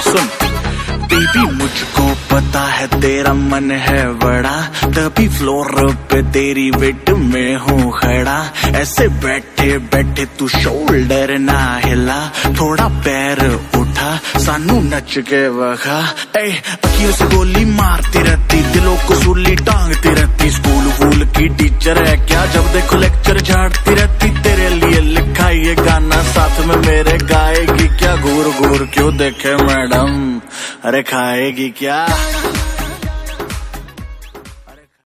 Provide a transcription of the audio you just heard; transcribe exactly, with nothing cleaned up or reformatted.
सुन baby, मुझको पता है तेरा मन है बड़ा, तभी फ्लोर पे तेरी वेट में हूँ खड़ा। ऐसे बैठे बैठे तू शोल्डर ना हिला, थोड़ा पैर उठा सानू नच के वखा। ए अखियों से गोली मारती रहती, दिलों को सूली टांगती रहती, स्कूल वूल की टीचर है क्या, जब देखो लेक्चर झाड़ती रहती। तेरे लिए लिखा ये गाना साथ में मेरे गाएगी क्या, घूर घूर क्यों देखे मैडम, अरे खाएगी क्या।